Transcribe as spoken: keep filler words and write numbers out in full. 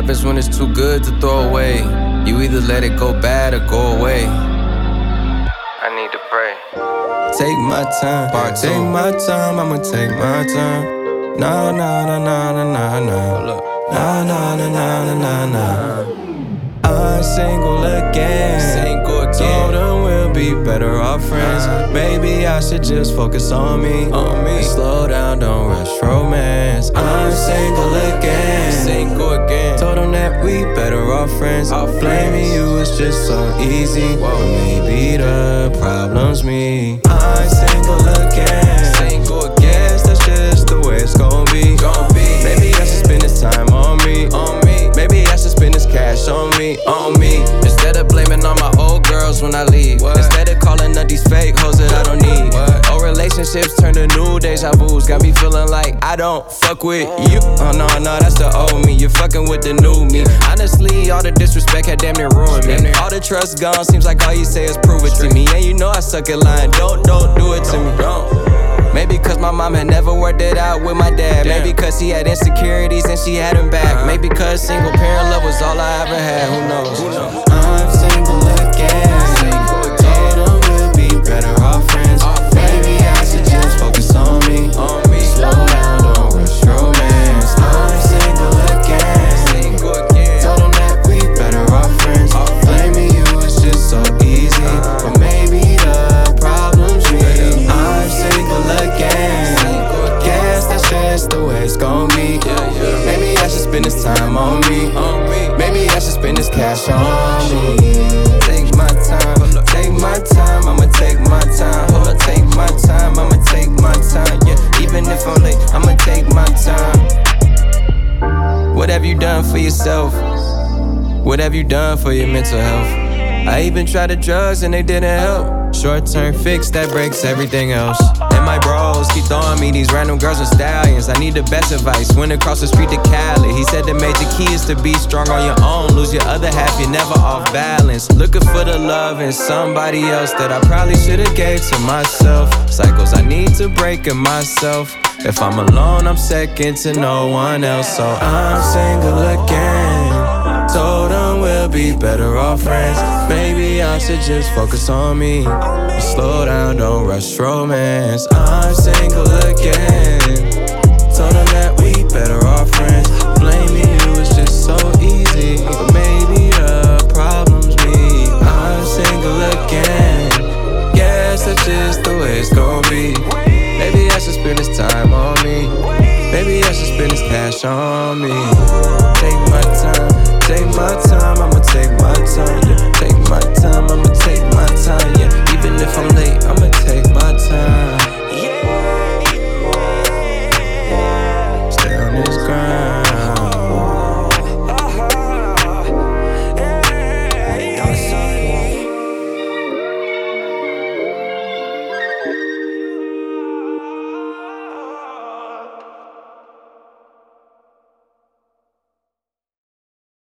happens when it's too good to throw away. You either let it go bad or go away. I need to pray. Take my time, Part two. take my time, I'ma take my time. Nah, nah, nah, nah, nah, nah, nah. Nah, nah, nah, nah, nah, nah. I'm single again. Single again. Told them we'll be better off friends. Maybe I should just focus on me. On me. And slow down, don't rush romance. I'm single again. Single again. Told them that we better off friends. Off Blaming friends. you is just so easy. Whoa. But maybe the problem's me. I'm single again. Single again. Guess that's just the way it's gon' be. Gon' be. Maybe I should spend this time on me. On me. Maybe I should spend this cash on me. On me. Instead of blaming all my old girls when I leave. What? Instead of calling up these fake hoes that I don't need. What? Old relationships turn to new deja vus. Got me feeling like I don't fuck with you. Oh no, no, that's the old me. You're fucking with the new me. Honestly, all the disrespect had damn near ruined me. All the trust gone, seems like all you say is prove it to me. And you know I suck at lying, don't, don't do it to me. Maybe cause my mom had never worked it out with my dad. Damn. Maybe cause he had insecurities and she had him back. uh-huh. Maybe cause single parent love was all I ever had. Who knows? Who knows? I'm single again. Single again. Told them we'll be better off friends. Off Maybe I should just focus on me. On me. Slow down, don't rush romance. I'm single again. Single again. Told them that we better off friends. Off Blaming you is just so easy. Uh-huh. But maybe the problem's me. I'm single again. Single again. Guess that's just the way it's gon' be. Yeah, yeah. Maybe I should spend this time on me. On me. Maybe I should spend this cash on me. Take my time, take my time, I'ma take my time. Hold up, take my time, I'ma take my time. Yeah, even if I'm late, I'ma take my time. What have you done for yourself? What have you done for your mental health? I even tried the drugs and they didn't help. Short-term fix that breaks everything else. And my bros keep throwing me these random girls and stallions. I need the best advice. Went across the street to Cali. He said the major key is to be strong on your own. Lose your other half, you're never off balance. Looking for the love in somebody else that I probably should've gave to myself. Cycles I need to break in myself. If I'm alone, I'm second to no one else. So I'm single again. Told them we'll be better off friends. Maybe I should just focus on me. Slow down, don't rush romance. I'm single again. Told them that we better off friends. Blaming you is just so easy. But maybe the problem's me. I'm single again. Guess that's just the way it's gon' be. Maybe I should spend this time on me. Maybe I should spend this cash on me. Take my time, take my time, I'ma take my time. Yeah, take my time, I'ma take